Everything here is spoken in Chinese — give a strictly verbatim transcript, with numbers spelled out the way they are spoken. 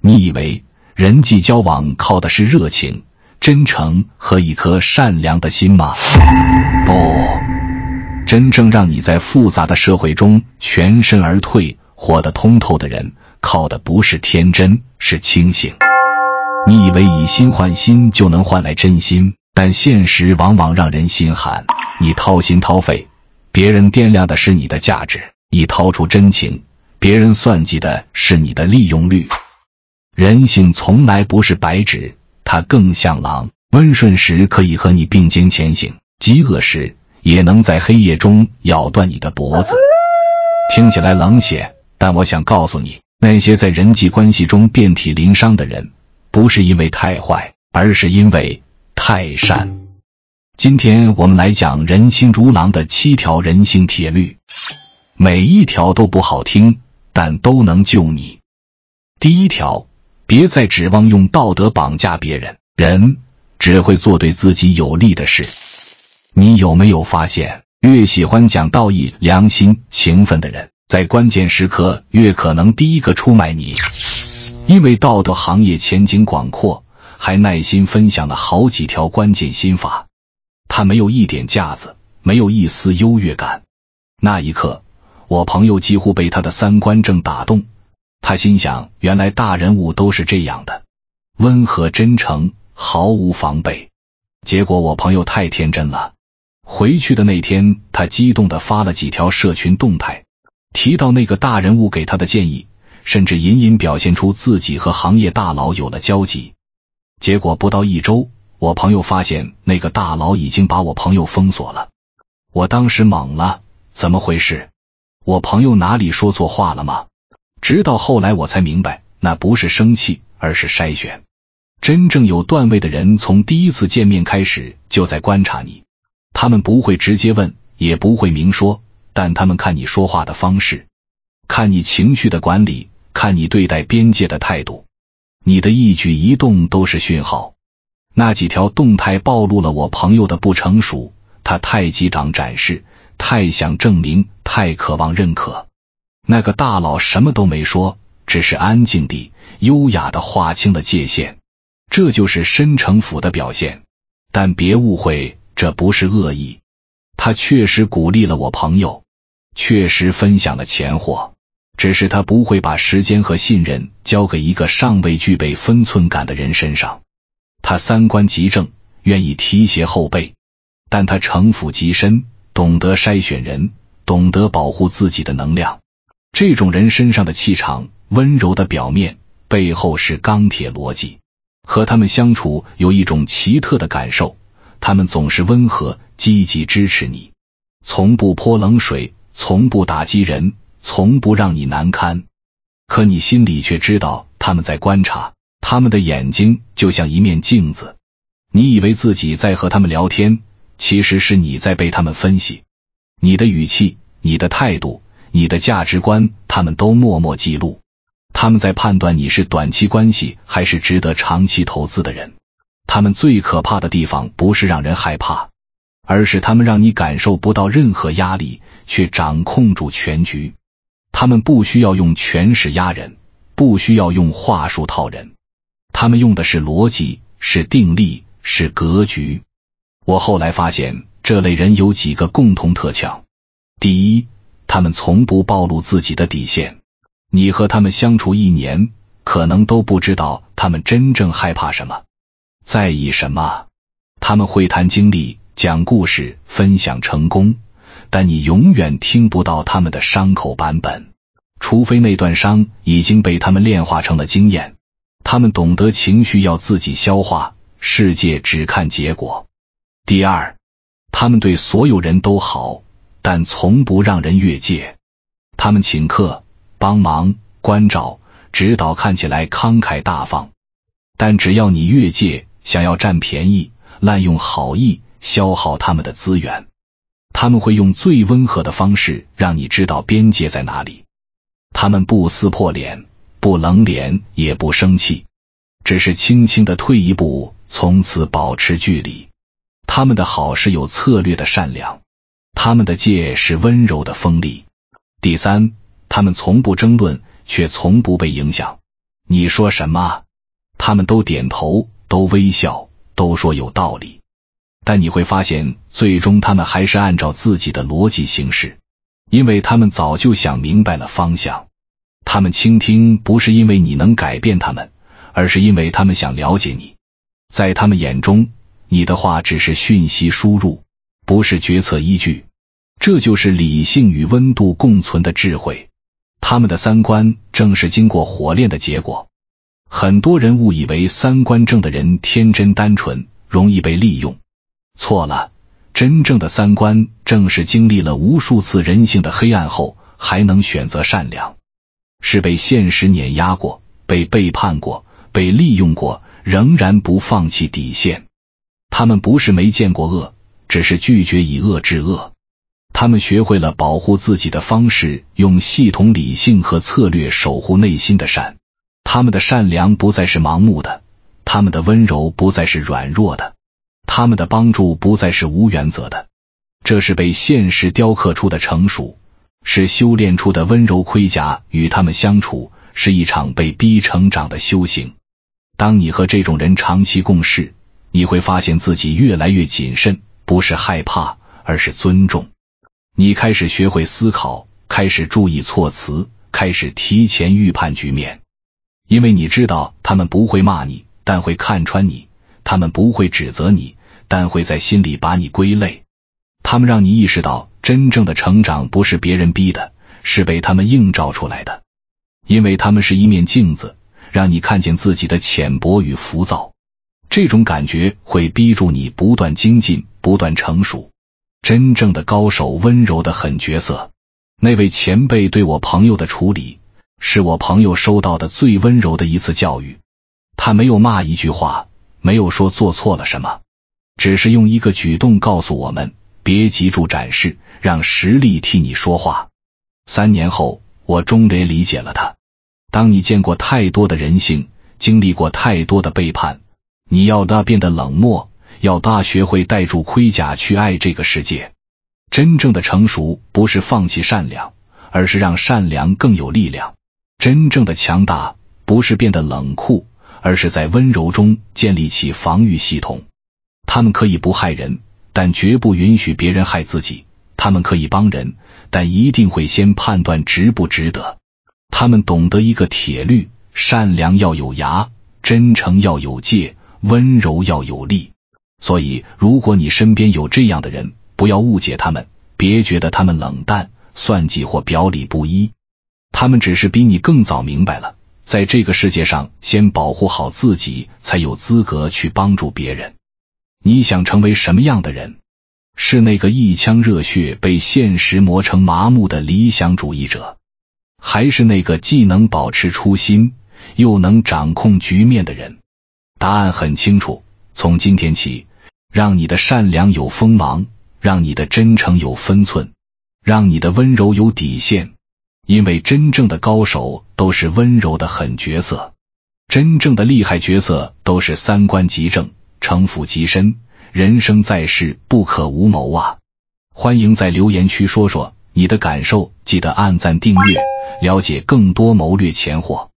你以为人际交往靠的是热情、真诚和一颗善良的心吗？不，真正让你在复杂的社会中全身而退、活得通透的人，靠的不是天真，是清醒。你以为以心换心就能换来真心，但现实往往让人心寒。你掏心掏肺，别人掂量的是你的价值；一掏出真情，别人算计的是你的利用率。人性从来不是白纸，它更像狼，温顺时可以和你并肩前行，饥饿时也能在黑夜中咬断你的脖子。听起来冷血，但我想告诉你，那些在人际关系中遍体鳞伤的人，不是因为太坏，而是因为太善。今天我们来讲人心如狼的七条人性铁律，每一条都不好听，但都能救你。第一条，别再指望用道德绑架别人，人只会做对自己有利的事。你有没有发现，越喜欢讲道义、良心、情分的人，在关键时刻越可能第一个出卖你？因为道德行业前景广阔，还耐心分享了好几条关键心法。他没有一点架子，没有一丝优越感。那一刻，我朋友几乎被他的三观正打动。他心想，原来大人物都是这样的，温和真诚，毫无防备。结果我朋友太天真了。回去的那天，他激动地发了几条社群动态，提到那个大人物给他的建议，甚至隐隐表现出自己和行业大佬有了交集。结果不到一周，我朋友发现那个大佬已经把我朋友封锁了。我当时懵了，怎么回事？我朋友哪里说错话了吗？直到后来我才明白，那不是生气，而是筛选。真正有段位的人，从第一次见面开始就在观察你。他们不会直接问，也不会明说，但他们看你说话的方式，看你情绪的管理，看你对待边界的态度。你的一举一动都是讯号。那几条动态暴露了我朋友的不成熟，他太急长展示，太想证明，太渴望认可。那个大佬什么都没说，只是安静地、优雅地划清了界限。这就是深城府的表现。但别误会，这不是恶意。他确实鼓励了我朋友，确实分享了钱货，只是他不会把时间和信任交给一个尚未具备分寸感的人身上。他三观极正，愿意提携后辈，但他城府极深，懂得筛选人，懂得保护自己的能量。这种人身上的气场，温柔的表面，背后是钢铁逻辑。和他们相处有一种奇特的感受，他们总是温和、积极支持你，从不泼冷水，从不打击人，从不让你难堪。可你心里却知道他们在观察，他们的眼睛就像一面镜子。你以为自己在和他们聊天，其实是你在被他们分析。你的语气、你的态度、你的价值观，他们都默默记录。他们在判断你是短期关系还是值得长期投资的人。他们最可怕的地方不是让人害怕，而是他们让你感受不到任何压力，却掌控住全局。他们不需要用权势压人，不需要用话术套人，他们用的是逻辑，是定力，是格局。我后来发现，这类人有几个共同特强。第一，他们从不暴露自己的底线。你和他们相处一年，可能都不知道他们真正害怕什么，在意什么。他们会谈经历，讲故事，分享成功，但你永远听不到他们的伤口版本，除非那段伤已经被他们炼化成了经验。他们懂得情绪要自己消化，世界只看结果。第二，他们对所有人都好，但从不让人越界。他们请客、帮忙、关照、指导，看起来慷慨大方，但只要你越界，想要占便宜，滥用好意，消耗他们的资源，他们会用最温和的方式让你知道边界在哪里。他们不撕破脸，不冷脸，也不生气，只是轻轻地退一步，从此保持距离。他们的好是有策略的善良，他们的戒是温柔的锋利。第三，他们从不争论，却从不被影响。 你说什么？他们都点头，都微笑，都说有道理。但你会发现，最终他们还是按照自己的逻辑行事，因为他们早就想明白了方向。他们倾听不是因为你能改变他们，而是因为他们想了解你。在他们眼中，你的话只是讯息输入，不是决策依据。这就是理性与温度共存的智慧。他们的三观正是经过火炼的结果。很多人误以为三观正的人天真单纯，容易被利用。错了，真正的三观正是经历了无数次人性的黑暗后，还能选择善良。是被现实碾压过，被背叛过，被利用过，仍然不放弃底线。他们不是没见过恶，只是拒绝以恶制恶。他们学会了保护自己的方式，用系统理性和策略守护内心的善。他们的善良不再是盲目的，他们的温柔不再是软弱的，他们的帮助不再是无原则的。这是被现实雕刻出的成熟，是修炼出的温柔盔甲。与他们相处是一场被逼成长的修行。当你和这种人长期共事，你会发现自己越来越谨慎，不是害怕，而是尊重。你开始学会思考，开始注意措辞，开始提前预判局面。因为你知道他们不会骂你，但会看穿你；他们不会指责你，但会在心里把你归类。他们让你意识到，真正的成长不是别人逼的，是被他们映照出来的。因为他们是一面镜子，让你看见自己的浅薄与浮躁。这种感觉会逼住你不断精进，不断成熟。真正的高手温柔的很角色。那位前辈对我朋友的处理，是我朋友收到的最温柔的一次教育。他没有骂一句话，没有说做错了什么，只是用一个举动告诉我们，别急住展示，让实力替你说话。三年后，我终于理解了他。当你见过太多的人性，经历过太多的背叛，你要大变得冷漠，要大学会带住盔甲去爱这个世界。真正的成熟不是放弃善良，而是让善良更有力量。真正的强大不是变得冷酷，而是在温柔中建立起防御系统。他们可以不害人，但绝不允许别人害自己。他们可以帮人，但一定会先判断值不值得。他们懂得一个铁律：善良要有牙，真诚要有戒，温柔要有力。所以如果你身边有这样的人，不要误解他们，别觉得他们冷淡、算计或表里不一。他们只是比你更早明白了，在这个世界上，先保护好自己，才有资格去帮助别人。你想成为什么样的人？是那个一腔热血被现实磨成麻木的理想主义者，还是那个既能保持初心，又能掌控局面的人？答案很清楚，从今天起，让你的善良有锋芒，让你的真诚有分寸，让你的温柔有底线。因为真正的高手都是温柔的狠角色，真正的厉害角色都是三观极正，城府极深，人生在世不可无谋啊！欢迎在留言区说说你的感受，记得按赞订阅，了解更多谋略钱货。